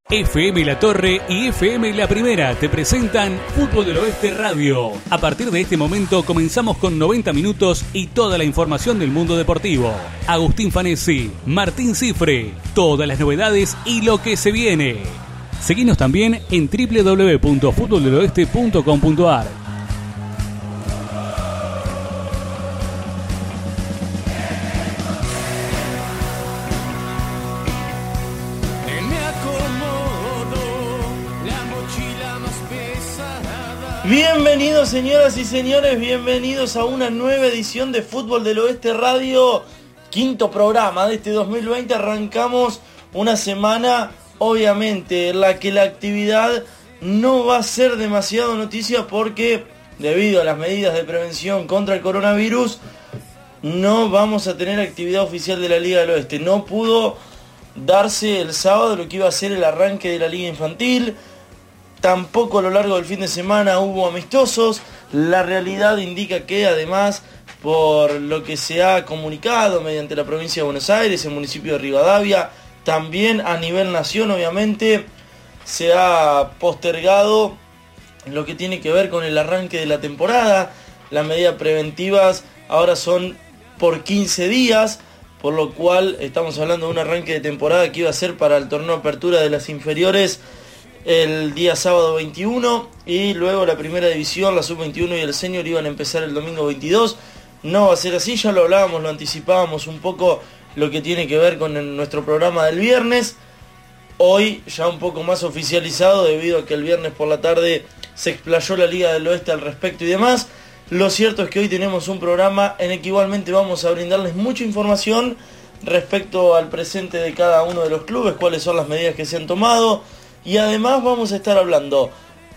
FM La Torre y FM La Primera te presentan Fútbol del Oeste Radio. A partir de este momento comenzamos con 90 minutos y toda la información del mundo deportivo. Agustín Fanesi, Martín Cifre, todas las novedades y lo que se viene. Seguinos también en www.futboldeloeste.com.ar. Bienvenidos señoras y señores, bienvenidos a una nueva edición de Fútbol del Oeste Radio, quinto programa de este 2020. Arrancamos una semana, obviamente, en la que la actividad no va a ser demasiado noticia porque, debido a las medidas de prevención contra el coronavirus, no vamos a tener actividad oficial de la Liga del Oeste. No pudo darse el sábado lo que iba a ser el arranque de la Liga Infantil. Tampoco a lo largo del fin de semana hubo amistosos. La realidad indica que además, por lo que se ha comunicado mediante la provincia de Buenos Aires, el municipio de Rivadavia, también a nivel nación obviamente, se ha postergado lo que tiene que ver con el arranque de la temporada. Las medidas preventivas ahora son por 15 días, por lo cual estamos hablando de un arranque de temporada que iba a ser para el torneo Apertura de las inferiores el día sábado 21, y luego la primera división, la sub-21 y el senior iban a empezar el domingo 22. No va a ser así, ya lo hablábamos, lo anticipábamos un poco, lo que tiene que ver con nuestro programa del viernes. Hoy ya un poco más oficializado, debido a que el viernes por la tarde se explayó la Liga del Oeste al respecto y demás. Lo cierto es que hoy tenemos un programa en el que igualmente vamos a brindarles mucha información respecto al presente de cada uno de los clubes, cuáles son las medidas que se han tomado. Y además vamos a estar hablando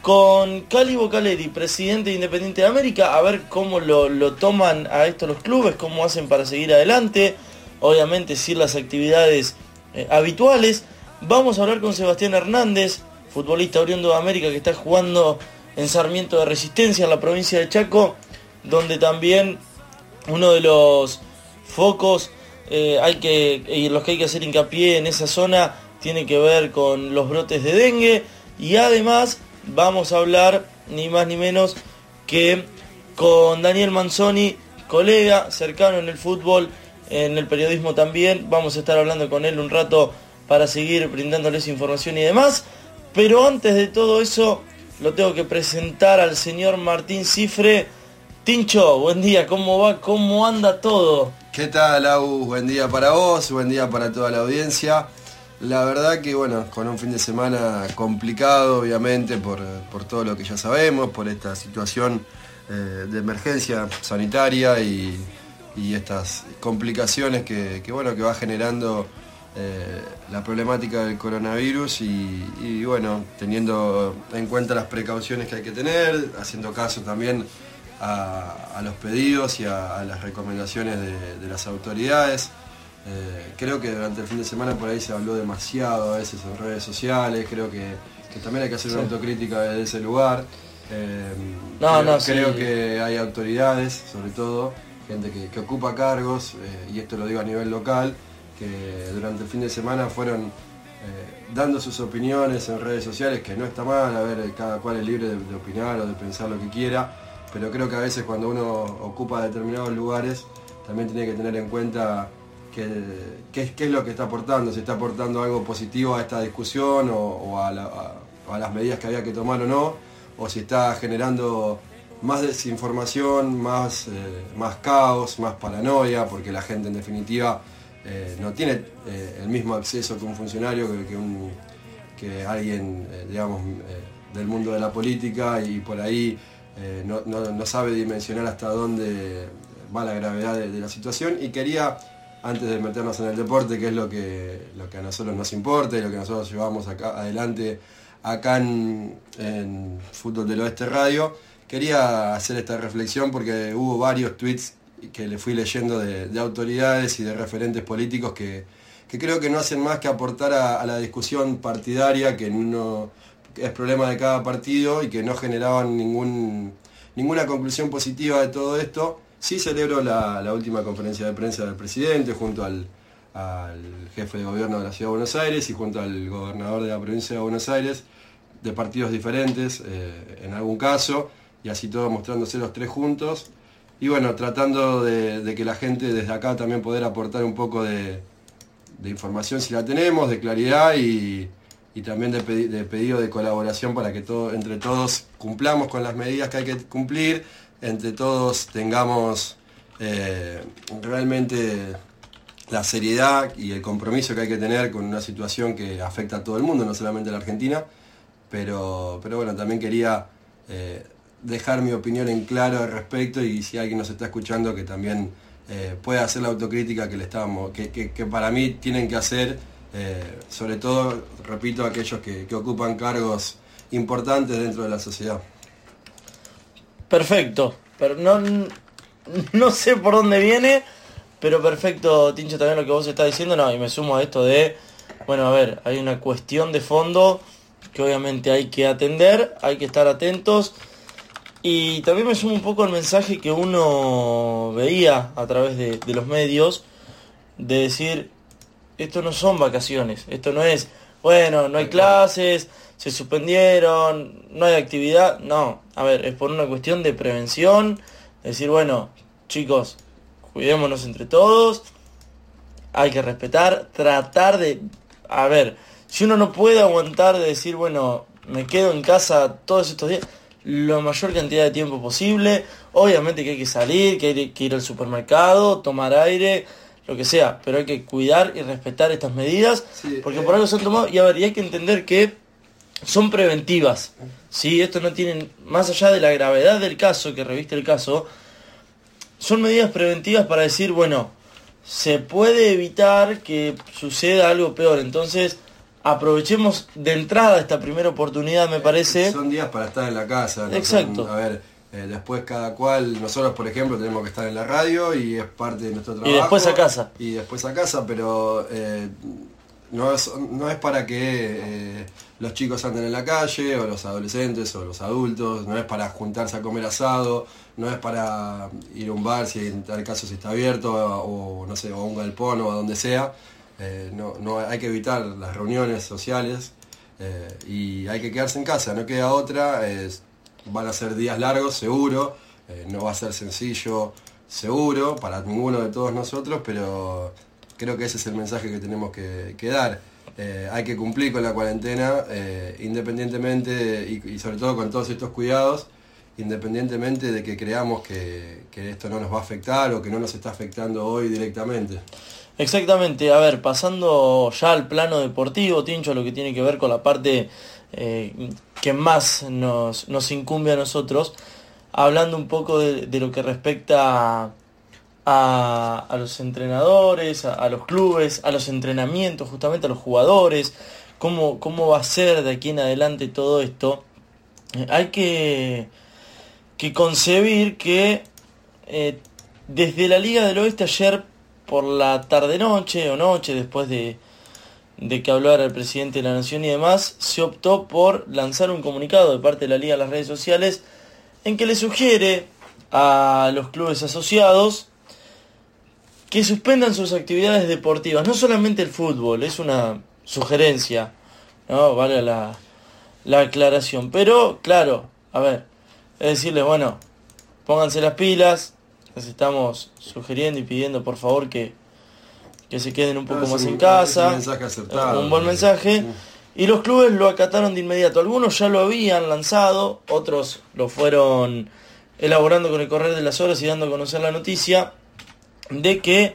con Cali Bocaleri, presidente de Independiente de América, a ver cómo lo toman a esto los clubes, cómo hacen para seguir adelante, obviamente sin las actividades habituales. Vamos a hablar con Sebastián Hernández, futbolista oriundo de América que está jugando en Sarmiento de Resistencia, en la provincia de Chaco, donde también uno de los focos en los que hay que hacer hincapié en esa zona tiene que ver con los brotes de dengue. Y además vamos a hablar ni más ni menos que con Daniel Manzoni, colega cercano en el fútbol, en el periodismo también. Vamos a estar hablando con él un rato para seguir brindándoles información y demás. Pero antes de todo eso lo tengo que presentar al señor Martín Cifre. Tincho, buen día, ¿cómo va? ¿Cómo anda todo? ¿Qué tal, Agus? Buen día para vos, buen día para toda la audiencia. La verdad que bueno, con un fin de semana complicado obviamente por todo lo que ya sabemos, por esta situación de emergencia sanitaria y estas complicaciones que va generando la problemática del coronavirus y bueno, teniendo en cuenta las precauciones que hay que tener, haciendo caso también a los pedidos y a las recomendaciones de las autoridades. Creo que durante el fin de semana por ahí se habló demasiado a veces en redes sociales. Creo que también hay que hacer una autocrítica desde ese lugar. Creo que hay autoridades, sobre todo gente que ocupa cargos, y esto lo digo a nivel local, que durante el fin de semana fueron dando sus opiniones en redes sociales, que no está mal, a ver, cada cual es libre de opinar o de pensar lo que quiera, pero creo que a veces cuando uno ocupa determinados lugares también tiene que tener en cuenta qué es lo que está aportando, si está aportando algo positivo a esta discusión o a las medidas que había que tomar o no, o si está generando más desinformación, más caos, más paranoia, porque la gente en definitiva no tiene el mismo acceso que un funcionario, que alguien del mundo de la política, y por ahí no sabe dimensionar hasta dónde va la gravedad de la situación. Y quería, antes de meternos en el deporte, que es lo que a nosotros nos importa y lo que nosotros llevamos adelante acá en Fútbol del Oeste Radio, quería hacer esta reflexión porque hubo varios tweets que le fui leyendo de autoridades y de referentes políticos que creo que no hacen más que aportar a la discusión partidaria, que es problema de cada partido, y que no generaban ninguna conclusión positiva de todo esto. Sí celebro la última conferencia de prensa del presidente junto al al jefe de gobierno de la Ciudad de Buenos Aires y junto al gobernador de la provincia de Buenos Aires, de partidos diferentes en algún caso, y así todos mostrándose los tres juntos. Y bueno, tratando de que la gente desde acá también poder aportar un poco de información si la tenemos, de claridad y también de pedido de colaboración para que entre todos cumplamos con las medidas que hay que cumplir, entre todos tengamos realmente la seriedad y el compromiso que hay que tener con una situación que afecta a todo el mundo, no solamente a la Argentina, pero bueno, también quería dejar mi opinión en claro al respecto, y si alguien nos está escuchando que también pueda hacer la autocrítica que para mí tienen que hacer, sobre todo, repito, aquellos que ocupan cargos importantes dentro de la sociedad. Perfecto, pero no sé por dónde viene, pero perfecto, Tincho, también lo que vos estás diciendo, no, y me sumo a esto de, bueno, a ver, hay una cuestión de fondo que obviamente hay que atender, hay que estar atentos, y también me sumo un poco al mensaje que uno veía a través de los medios, de decir, esto no son vacaciones, esto no es, bueno, no hay clases, se suspendieron, no hay actividad, no, a ver, es por una cuestión de prevención, decir, bueno, chicos, cuidémonos entre todos, hay que respetar, tratar de, a ver, si uno no puede aguantar de decir, bueno, me quedo en casa todos estos días, la mayor cantidad de tiempo posible, obviamente que hay que salir, que hay que ir al supermercado, tomar aire, lo que sea, pero hay que cuidar y respetar estas medidas, sí, porque por algo se han tomado, y a ver, y hay que entender que son preventivas, ¿sí? Esto no tienen, más allá de la gravedad del caso, que reviste el caso, son medidas preventivas para decir, bueno, se puede evitar que suceda algo peor, entonces aprovechemos de entrada esta primera oportunidad, me parece. Son días para estar en la casa, ¿no? Exacto. A ver, después cada cual, nosotros por ejemplo tenemos que estar en la radio y es parte de nuestro trabajo. Y después a casa. Y después a casa, pero no es para que los chicos anden en la calle, o los adolescentes, o los adultos, no es para juntarse a comer asado, no es para ir a un bar si en tal caso si está abierto, o no sé, o a un galpón o a donde sea. No hay que evitar las reuniones sociales y hay que quedarse en casa, no queda otra. Van a ser días largos, seguro, no va a ser sencillo, seguro, para ninguno de todos nosotros, pero creo que ese es el mensaje que tenemos que dar. Hay que cumplir con la cuarentena, independientemente, y sobre todo con todos estos cuidados, independientemente de que creamos que esto no nos va a afectar o que no nos está afectando hoy directamente. Exactamente, a ver, pasando ya al plano deportivo, Tincho, lo que tiene que ver con la parte que más nos incumbe a nosotros, hablando un poco de lo que respecta a los entrenadores, a los clubes, a los entrenamientos, justamente a los jugadores, cómo va a ser de aquí en adelante todo esto. Hay que concebir que desde la Liga del Oeste ayer por la tarde-noche o noche, después de que hablara el presidente de la Nación y demás, se optó por lanzar un comunicado de parte de la Liga a las redes sociales en que le sugiere a los clubes asociados que suspendan sus actividades deportivas, no solamente el fútbol, es una sugerencia, ¿no? Vale la aclaración, pero claro, a ver, es decirles, bueno, pónganse las pilas, les estamos sugiriendo y pidiendo por favor que se queden un poco más en casa, un mensaje acertado, un buen mensaje, y los clubes lo acataron de inmediato. Algunos ya lo habían lanzado, otros lo fueron elaborando con el correr de las horas y dando a conocer la noticia de que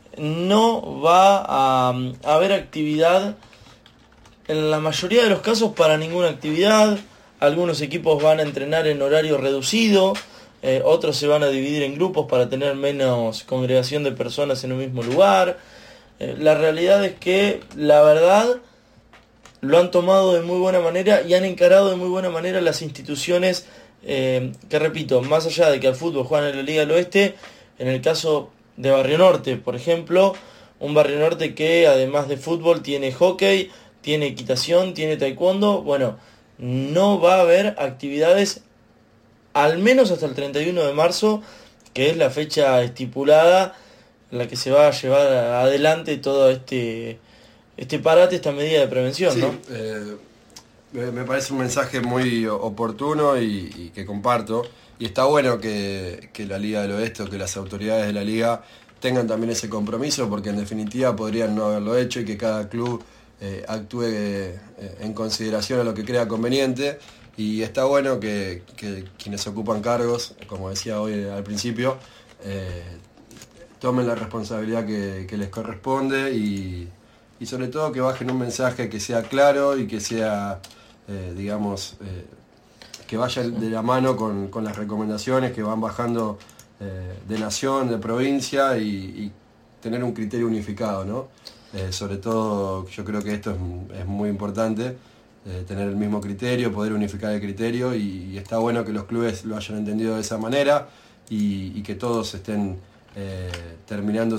no va a haber actividad, en la mayoría de los casos para ninguna actividad. Algunos equipos van a entrenar en horario reducido, otros se van a dividir en grupos para tener menos congregación de personas en un mismo lugar. La realidad es que, la verdad, lo han tomado de muy buena manera y han encarado de muy buena manera las instituciones que, repito, más allá de que al fútbol juegan en la Liga del Oeste, en el caso de Barrio Norte, por ejemplo, un Barrio Norte que además de fútbol tiene hockey, tiene equitación, tiene taekwondo, bueno, no va a haber actividades al menos hasta el 31 de marzo, que es la fecha estipulada en la que se va a llevar adelante todo este parate, esta medida de prevención, sí, ¿no? Me parece un mensaje muy oportuno y que comparto. Y está bueno que la Liga del Oeste o que las autoridades de la Liga tengan también ese compromiso, porque en definitiva podrían no haberlo hecho y que cada club actúe en consideración a lo que crea conveniente. Y está bueno que quienes ocupan cargos, como decía hoy al principio, tomen la responsabilidad que les corresponde y sobre todo que bajen un mensaje que sea claro y que sea, que vaya de la mano con las recomendaciones que van bajando de nación, de provincia y tener un criterio unificado, ¿no? Sobre todo yo creo que esto es muy importante, tener el mismo criterio, poder unificar el criterio y está bueno que los clubes lo hayan entendido de esa manera y que todos estén terminando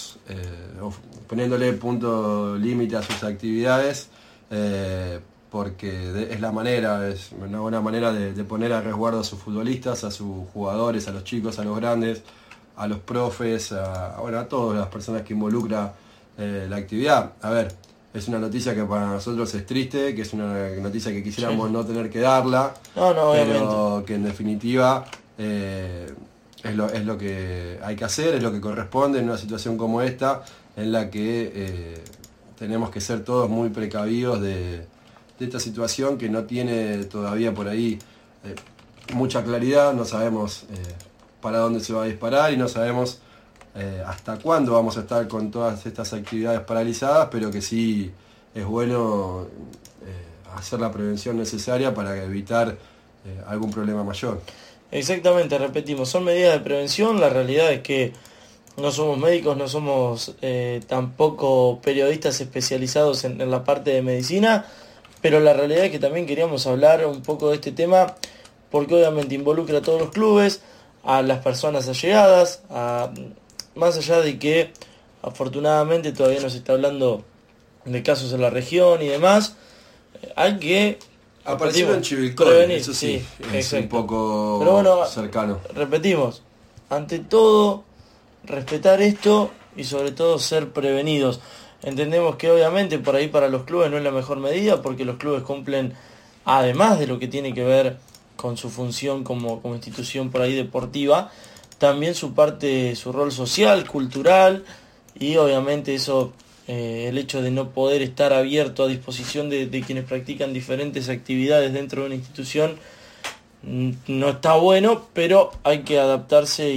poniéndole punto límite a sus actividades, porque es una buena manera de poner a resguardo a sus futbolistas, a sus jugadores, a los chicos, a los grandes, a los profes, a todas las personas que involucra la actividad. A ver, es una noticia que para nosotros es triste, que es una noticia que quisiéramos no tener que darla, pero que en definitiva es lo que hay que hacer, es lo que corresponde en una situación como esta, en la que tenemos que ser todos muy precavidos de esta situación que no tiene todavía por ahí mucha claridad, no sabemos para dónde se va a disparar y no sabemos hasta cuándo vamos a estar con todas estas actividades paralizadas, pero que sí es bueno hacer la prevención necesaria para evitar algún problema mayor. Exactamente, repetimos, son medidas de prevención. La realidad es que no somos médicos, no somos tampoco periodistas especializados en la parte de medicina, pero la realidad es que también queríamos hablar un poco de este tema porque obviamente involucra a todos los clubes, a las personas allegadas, más allá de que afortunadamente todavía no se está hablando de casos en la región y demás, hay que apareció en Chivilcoy, prevenir, eso sí, es un poco pero bueno, cercano. Repetimos, ante todo respetar esto y sobre todo ser prevenidos. Entendemos que obviamente por ahí para los clubes no es la mejor medida, porque los clubes cumplen, además de lo que tiene que ver con su función como institución por ahí deportiva, también su parte, su rol social, cultural, y obviamente eso, el hecho de no poder estar abierto a disposición de quienes practican diferentes actividades dentro de una institución no está bueno, pero hay que adaptarse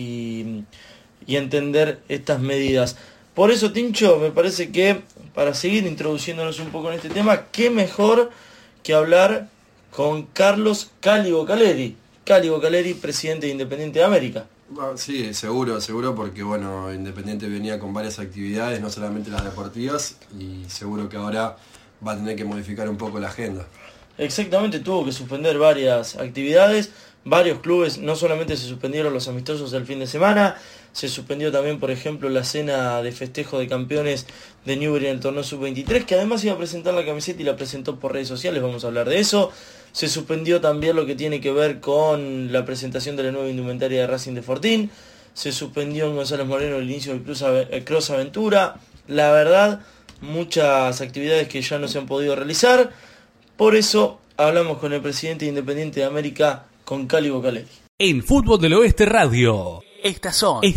y entender estas medidas. Por eso, Tincho, me parece que para seguir introduciéndonos un poco en este tema, qué mejor que hablar con Carlos Cali Bocaleri. Cali Bocaleri, presidente de Independiente de América. Sí, seguro, porque bueno, Independiente venía con varias actividades, no solamente las deportivas, y seguro que ahora va a tener que modificar un poco la agenda. Exactamente, tuvo que suspender varias actividades, varios clubes, no solamente se suspendieron los amistosos del fin de semana, se suspendió también, por ejemplo, la cena de festejo de campeones de Newbery en el torneo sub-23, que además iba a presentar la camiseta y la presentó por redes sociales, vamos a hablar de eso. Se suspendió también lo que tiene que ver con la presentación de la nueva indumentaria de Racing de Fortín, se suspendió en González Moreno el inicio del Cross Aventura. La verdad, muchas actividades que ya no se han podido realizar. Por eso hablamos con el presidente de Independiente de América, con Cali Bocaleri. En Fútbol del Oeste Radio, estas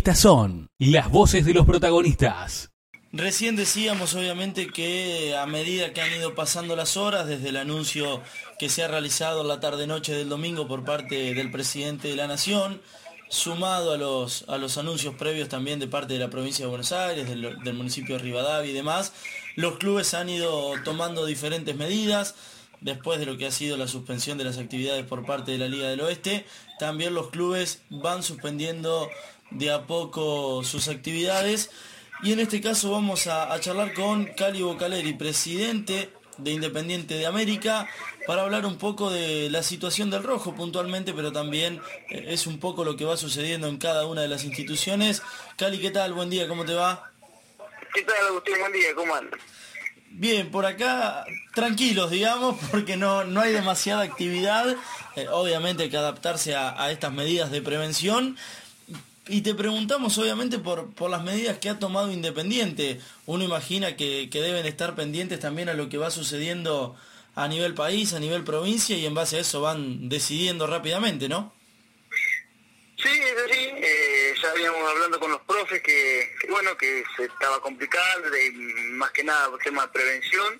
son las voces de los protagonistas. Recién decíamos obviamente que a medida que han ido pasando las horas, desde el anuncio que se ha realizado la tarde-noche del domingo por parte del presidente de la Nación, sumado a los anuncios previos también de parte de la provincia de Buenos Aires, del municipio de Rivadavia y demás, los clubes han ido tomando diferentes medidas. Después de lo que ha sido la suspensión de las actividades por parte de la Liga del Oeste, también los clubes van suspendiendo de a poco sus actividades. Y en este caso vamos a charlar con Cali Bocaleri, presidente de Independiente de América, para hablar un poco de la situación del rojo puntualmente, pero también es un poco lo que va sucediendo en cada una de las instituciones. Cali, ¿qué tal? Buen día, ¿cómo te va? ¿Qué tal, Agustín? Buen día, ¿cómo andas? Bien, por acá tranquilos, digamos, porque no hay demasiada actividad. Obviamente hay que adaptarse a estas medidas de prevención. Y te preguntamos obviamente por las medidas que ha tomado Independiente. Uno imagina que deben estar pendientes también a lo que va sucediendo a nivel país, a nivel provincia, y en base a eso van decidiendo rápidamente, ¿no? Sí, es así. Ya veníamos hablando con los profes que se estaba complicando, más que nada por tema de prevención.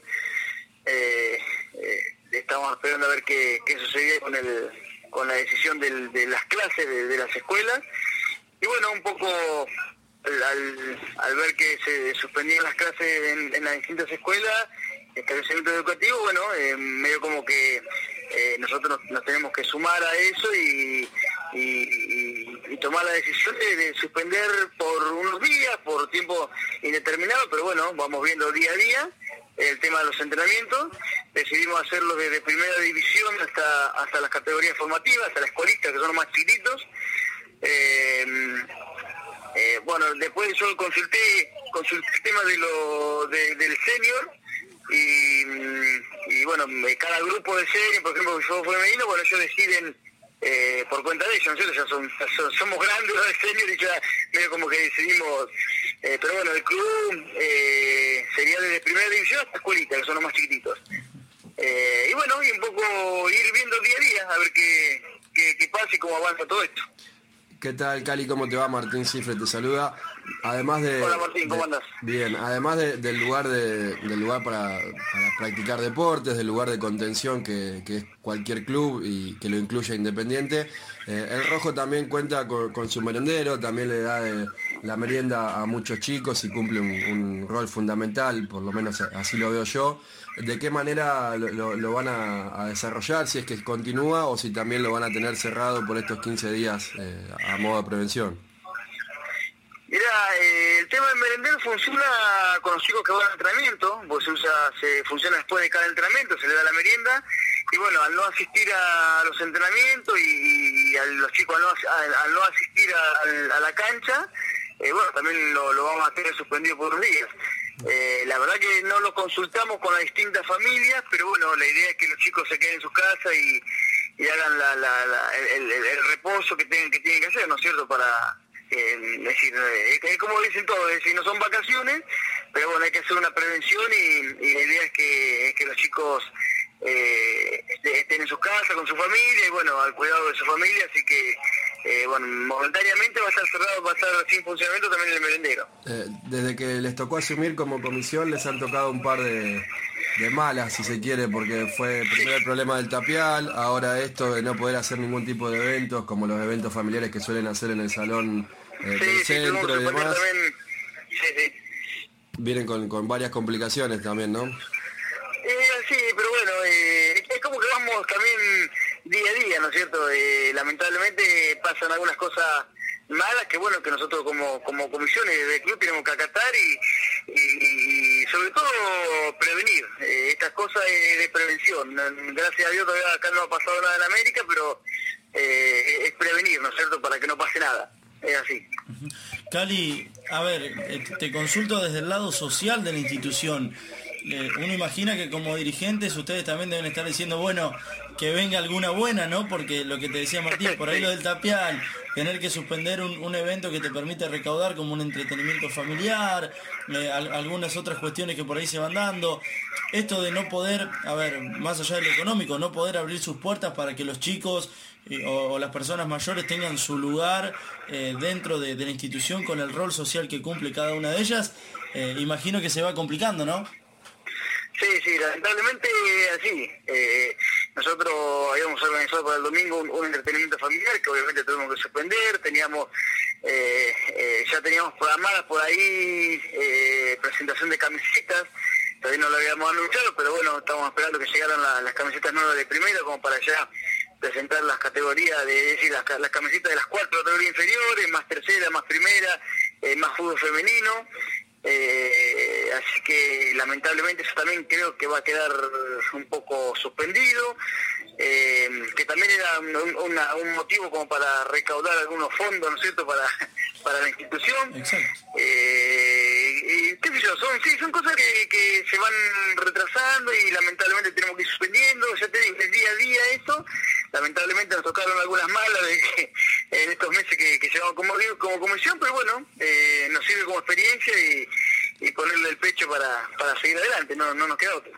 Estábamos esperando a ver qué sucedía con la decisión de las clases de las escuelas. Y bueno, un poco al ver que se suspendían las clases en las distintas escuelas, establecimientos educativos, bueno, medio como que nosotros nos tenemos que sumar a eso y tomar la decisión de suspender por unos días, por tiempo indeterminado, pero bueno, vamos viendo día a día el tema de los entrenamientos. Decidimos hacerlo desde primera división hasta las categorías formativas, hasta la escuelista, que son los más chiquitos. Bueno, después yo consulté el tema del senior y bueno, cada grupo de senior, por ejemplo, el juego femenino, bueno, ellos deciden por cuenta de ellos, ¿no es cierto? Ya somos grandes los senior y ya medio como que decidimos, pero bueno, el club sería desde primera división hasta escuelita, que son los más chiquititos. Y bueno, y un poco ir viendo día a día, a ver qué pasa y cómo avanza todo esto. ¿Qué tal, Cali? ¿Cómo te va? Martín Cifre te saluda. Además de, Hola Martín, ¿cómo andás? Bien, además del lugar para practicar deportes, del lugar de contención que es cualquier club y que lo incluya Independiente, el Rojo también cuenta con su merendero, también le da la merienda a muchos chicos y cumple un rol fundamental, por lo menos así lo veo yo. ¿De qué manera lo van a desarrollar? Si es que continúa o si también lo van a tener cerrado por estos 15 días a modo de prevención. Mirá, el tema del merendero funciona con los chicos que van al entrenamiento, pues funciona después de cada entrenamiento, se le da la merienda, y bueno, al no asistir a los entrenamientos y a los chicos al no asistir a la cancha, bueno, también lo vamos a tener suspendido por unos días. La verdad que no lo consultamos con las distintas familias, pero bueno, la idea es que los chicos se queden en sus casas y hagan el reposo que tienen que hacer, ¿no es cierto? Para es decir, es como dicen todos, es decir, no son vacaciones, pero bueno, hay que hacer una prevención y la idea es que los chicos estén en sus casas con su familia y bueno, al cuidado de su familia, así que bueno, momentáneamente va a estar cerrado, va a estar sin funcionamiento también el merendero. Desde que les tocó asumir como comisión les han tocado un par de malas, si se quiere, porque fue primero el problema del tapial, ahora esto de no poder hacer ningún tipo de eventos, como los eventos familiares que suelen hacer en el salón del centro y demás. También, sí. Vienen con varias complicaciones también, ¿no? Sí, pero bueno, es como que vamos también día a día, ¿no es cierto? Lamentablemente pasan algunas cosas malas que bueno, que nosotros como comisiones del club tenemos que acatar y sobre todo prevenir estas cosas de prevención. Gracias a Dios todavía acá no ha pasado nada en América, pero es prevenir, ¿no es cierto? Para que no pase nada, es así. Cali, a ver, te consulto desde el lado social de la institución. Uno imagina que como dirigentes ustedes también deben estar diciendo, bueno, que venga alguna buena, ¿no? Porque lo que te decía Martín, por ahí lo del tapial, tener que suspender un evento que te permite recaudar como un entretenimiento familiar, algunas otras cuestiones que por ahí se van dando, esto de no poder, a ver, más allá de lo económico, no poder abrir sus puertas para que los chicos o las personas mayores tengan su lugar dentro de la institución con el rol social que cumple cada una de ellas, imagino que se va complicando, ¿no? Sí, lamentablemente así. Nosotros habíamos organizado para el domingo un entretenimiento familiar que obviamente tuvimos que suspender, ya teníamos programadas por ahí presentación de camisetas, todavía no lo habíamos anunciado, pero bueno, estamos esperando que llegaran las camisetas nuevas de primera como para ya presentar las categorías, es decir, las camisetas de las 4 categorías inferiores, más tercera, más primera, más fútbol femenino. Así que lamentablemente eso también creo que va a quedar un poco suspendido, que también era un motivo como para recaudar algunos fondos, ¿no es cierto?, para la institución. Exacto. Y qué sé yo, son cosas que se van retrasando y lamentablemente tenemos que ir suspendiendo. Ya te digo, el día a día esto, lamentablemente nos tocaron algunas malas en estos meses que llevamos digamos, como comisión, pero bueno, nos sirve como experiencia y ponerle el pecho para seguir adelante, no nos queda otro.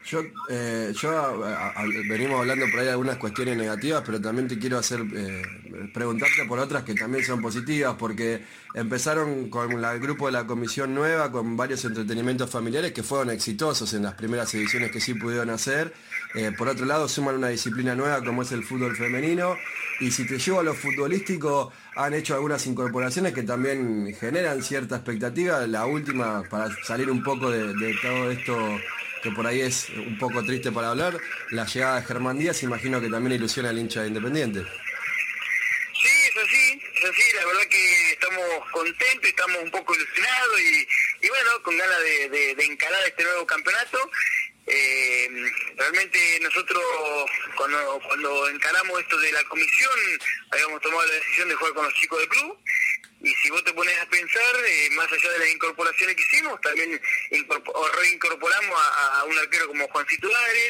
Venimos hablando por ahí de algunas cuestiones negativas, pero también te quiero preguntarte por otras que también son positivas, porque empezaron con el grupo de la comisión nueva, con varios entretenimientos familiares que fueron exitosos en las primeras ediciones que sí pudieron hacer. Por otro lado, suman una disciplina nueva como es el fútbol femenino, y si te llevo a lo futbolístico, han hecho algunas incorporaciones que también generan cierta expectativa. La última, para salir un poco de todo esto que por ahí es un poco triste para hablar, la llegada de Germán Díaz, imagino que también ilusiona al hincha de Independiente. Sí, es así, la verdad que estamos contentos, estamos un poco ilusionados y bueno, con ganas de encarar este nuevo campeonato. Realmente nosotros cuando encaramos esto de la comisión habíamos tomado la decisión de jugar con los chicos del club, y si vos te pones a pensar, más allá de las incorporaciones que hicimos, también reincorporamos a un arquero como Juancito Álvarez,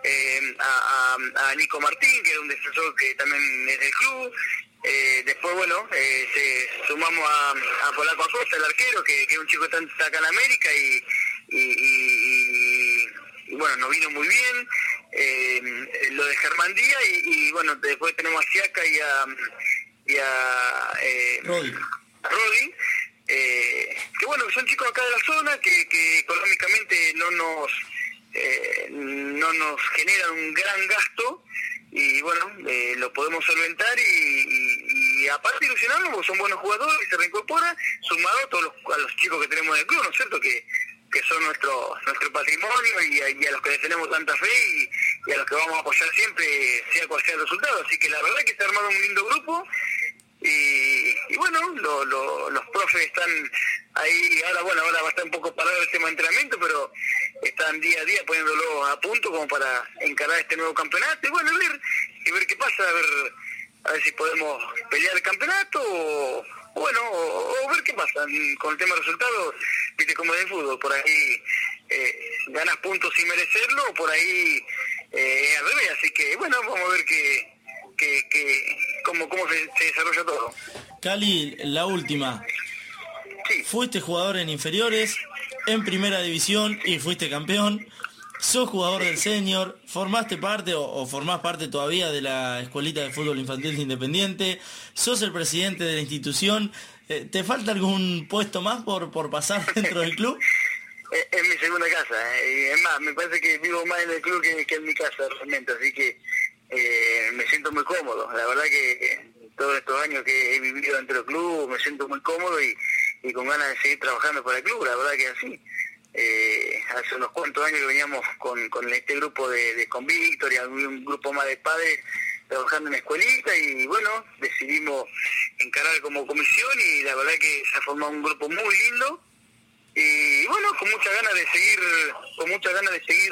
a Nico Martín, que era un defensor que también es del club. Después, bueno, sumamos a Polaco Acosta, el arquero, que es un chico que está acá en América y bueno, nos vino muy bien. Lo de Germán Díaz y bueno, después tenemos a Siaka y a Rodi, que bueno, son chicos acá de la zona que económicamente no nos generan un gran gasto, y bueno, lo podemos solventar y aparte ilusionarnos porque son buenos jugadores y se reincorporan, sumado a todos los chicos que tenemos en el club, ¿no es cierto? Que son nuestro patrimonio y a los que le tenemos tanta fe y a los que vamos a apoyar siempre, sea cual sea el resultado. Así que la verdad es que se ha armado un lindo grupo y bueno, los profes están ahí. Ahora va a estar un poco parado el tema de entrenamiento, pero están día a día poniéndolo a punto como para encarar este nuevo campeonato y bueno, ver qué pasa, a ver si podemos pelear el campeonato o ver qué pasa con el tema de resultados. Viste como es el fútbol, por ahí ganas puntos sin merecerlo, o por ahí al revés. Así que bueno, vamos a ver cómo se desarrolla todo. Cali, la última. Sí. Fuiste jugador en inferiores, en primera división y fuiste campeón. Sos jugador del senior, formaste parte o formás parte todavía de la escuelita de fútbol infantil de Independiente, sos el presidente de la institución. ¿Te falta algún puesto más por pasar dentro del club? Es mi segunda casa, y es más, me parece que vivo más en el club que en mi casa realmente, así que me siento muy cómodo. La verdad que todos estos años que he vivido dentro del club me siento muy cómodo y con ganas de seguir trabajando para el club, la verdad que es así. Hace unos cuantos años que veníamos con este grupo con Víctor y un grupo más de padres trabajando en la escuelita, y bueno, decidimos encarar como comisión y la verdad que se ha formado un grupo muy lindo y bueno, con muchas ganas de seguir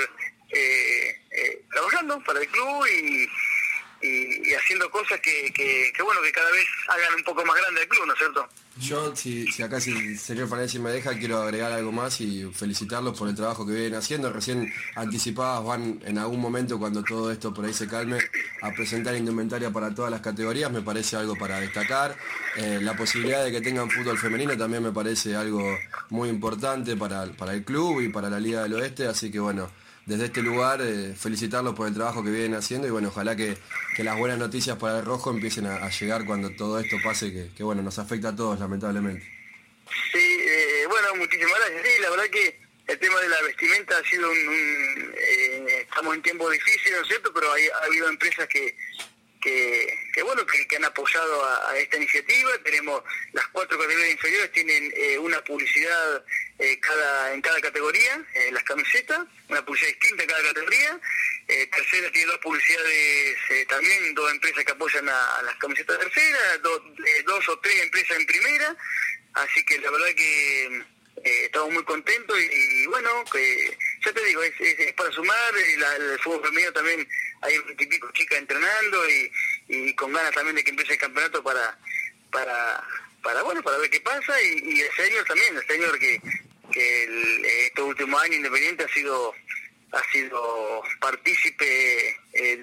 trabajando para el club y haciendo cosas que bueno, que cada vez hagan un poco más grande el club, ¿no es cierto? Yo, si el señor Fanesi me deja, quiero agregar algo más y felicitarlos por el trabajo que vienen haciendo. Recién anticipadas, van en algún momento, cuando todo esto por ahí se calme, a presentar indumentaria para todas las categorías. Me parece algo para destacar. La posibilidad de que tengan fútbol femenino también me parece algo muy importante para el club y para la Liga del Oeste. Así que bueno, desde este lugar felicitarlos por el trabajo que vienen haciendo y bueno, ojalá que las buenas noticias para el rojo empiecen a llegar cuando todo esto pase, que bueno, nos afecta a todos lamentablemente. Sí, bueno, muchísimas gracias. Sí, la verdad que el tema de la vestimenta ha sido estamos en tiempos difíciles, ¿no es cierto? Pero ha habido empresas que han apoyado a esta iniciativa. Tenemos las 4 categorías inferiores, tienen una publicidad en cada categoría, las camisetas, una publicidad distinta en cada categoría. Tercera tiene 2 publicidades, también 2 empresas que apoyan a las camisetas de tercera, 2 o 3 empresas en primera, así que la verdad que estamos muy contentos y bueno, que ya te digo, es para sumar. El fútbol femenino también hay 20 y pico chicas entrenando y con ganas también de que empiece el campeonato para ver qué pasa, y el señor también, el señor que estos últimos años Independiente ha sido partícipe directamente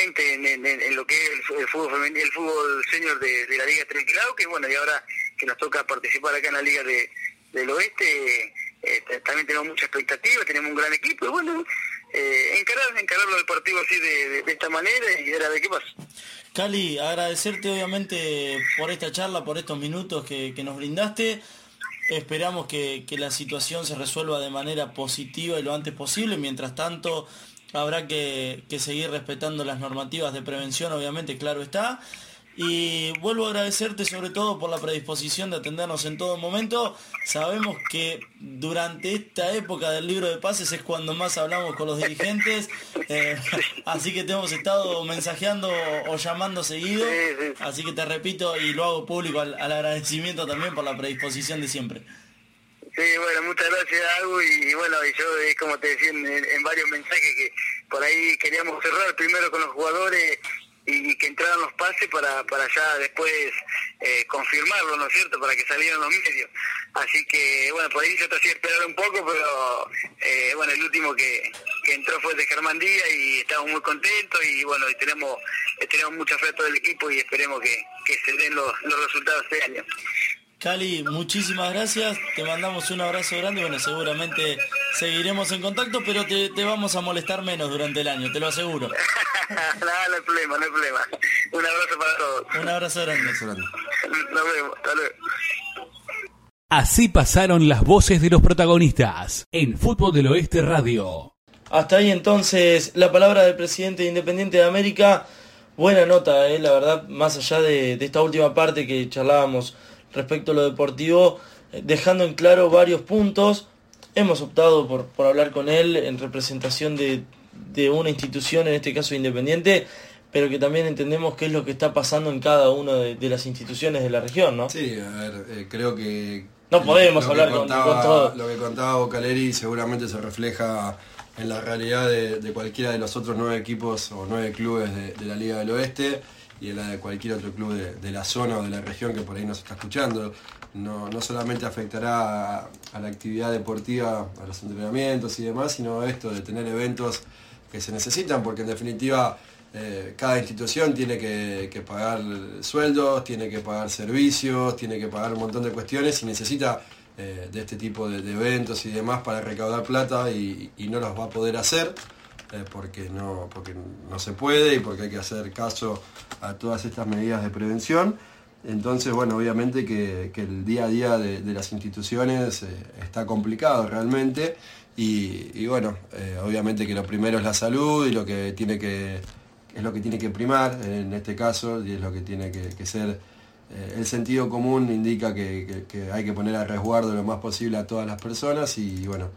20 en lo que es el fútbol femenino, el fútbol senior de la Liga Triquilao, que bueno, y ahora que nos toca participar acá en la Liga del Oeste, también tenemos mucha expectativa, tenemos un gran equipo, y bueno, encararlo del partido así de esta manera y ver a ver qué pasa. Cali, agradecerte obviamente por esta charla, por estos minutos que nos brindaste. Esperamos que la situación se resuelva de manera positiva y lo antes posible. Mientras tanto, habrá que seguir respetando las normativas de prevención, obviamente, claro está. Y vuelvo a agradecerte sobre todo por la predisposición de atendernos en todo momento. Sabemos que durante esta época del libro de pases es cuando más hablamos con los dirigentes, así que te hemos estado mensajeando o llamando seguido, así que te repito y lo hago público al agradecimiento también por la predisposición de siempre. Sí, bueno, muchas gracias, Agu, y bueno, y yo, como te decía en varios mensajes, que por ahí queríamos cerrar primero con los jugadores y que entraran los pases para ya después confirmarlo, ¿no es cierto?, para que salieran los medios. Así que, bueno, por ahí yo te hacía esperar un poco, pero bueno, el último que entró fue de Germán Díaz y estamos muy contentos y bueno, y tenemos mucha fe a todo el equipo y esperemos que se den los resultados este año. Cali, muchísimas gracias, te mandamos un abrazo grande, bueno, seguramente seguiremos en contacto, pero te vamos a molestar menos durante el año, te lo aseguro. No hay problema. Un abrazo para todos. Un abrazo grande. Nos vemos, hasta luego. Así pasaron las voces de los protagonistas en Fútbol del Oeste Radio. Hasta ahí entonces la palabra del presidente de Independiente de América. Buena nota, la verdad, más allá de esta última parte que charlábamos respecto a lo deportivo, dejando en claro varios puntos. Hemos optado por hablar con él en representación de una institución, en este caso Independiente, pero que también entendemos qué es lo que está pasando en cada una de las instituciones de la región, ¿no? Sí, a ver, creo que no podemos hablar con todo. Lo que contaba Bocaleri seguramente se refleja en la realidad de cualquiera de los otros 9 equipos o 9 clubes de la Liga del Oeste y en la de cualquier otro club de la zona o de la región que por ahí nos está escuchando. No solamente afectará a la actividad deportiva, a los entrenamientos y demás, sino esto de tener eventos que se necesitan, porque en definitiva cada institución tiene que pagar sueldos, tiene que pagar servicios, tiene que pagar un montón de cuestiones y necesita de este tipo de eventos y demás para recaudar plata y no los va a poder hacer porque no se puede y porque hay que hacer caso a todas estas medidas de prevención. Entonces, bueno, obviamente que el día a día de las instituciones está complicado realmente y bueno, obviamente que lo primero es la salud y es lo que tiene que primar en este caso y es lo que tiene que ser. El sentido común indica que hay que poner a resguardo lo más posible a todas las personas y bueno,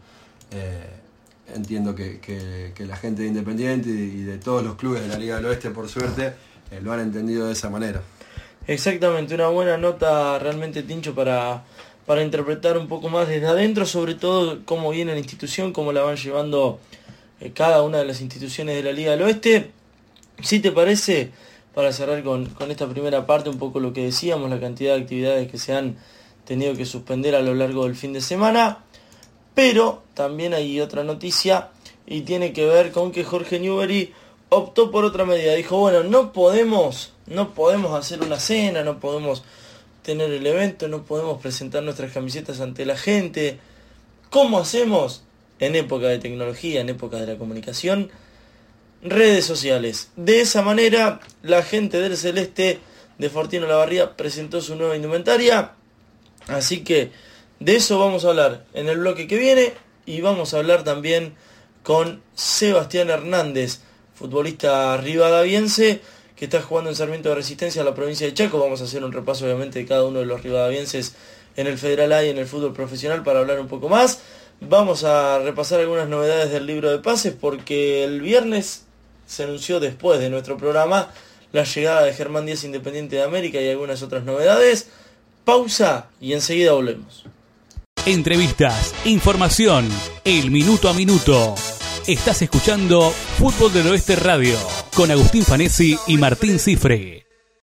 entiendo que la gente de Independiente y de todos los clubes de la Liga del Oeste, por suerte, lo han entendido de esa manera. Exactamente, una buena nota realmente, Tincho, para interpretar un poco más desde adentro, sobre todo cómo viene la institución, cómo la van llevando cada una de las instituciones de la Liga del Oeste. Si te parece, para cerrar con esta primera parte, un poco lo que decíamos, la cantidad de actividades que se han tenido que suspender a lo largo del fin de semana, pero también hay otra noticia y tiene que ver con que Jorge Newbery optó por otra medida. Dijo, bueno, no podemos hacer una cena, no podemos tener el evento, no podemos presentar nuestras camisetas ante la gente. ¿Cómo hacemos? En época de tecnología, en época de la comunicación, redes sociales. De esa manera, la gente del Celeste de Fortino Olavarría presentó su nueva indumentaria. Así que de eso vamos a hablar en el bloque que viene y vamos a hablar también con Sebastián Hernández, futbolista rivadaviense que está jugando en Sarmiento de Resistencia, la provincia de Chaco. Vamos a hacer un repaso obviamente de cada uno de los rivadavienses en el Federal A y en el fútbol profesional para hablar un poco más. Vamos a repasar algunas novedades del libro de pases porque el viernes se anunció, después de nuestro programa, la llegada de Germán Díaz Independiente de América y algunas otras novedades. Pausa y enseguida volvemos. Entrevistas, información, el minuto a minuto. Estás escuchando Fútbol del Oeste Radio con Agustín Fanesi y Martín Cifre.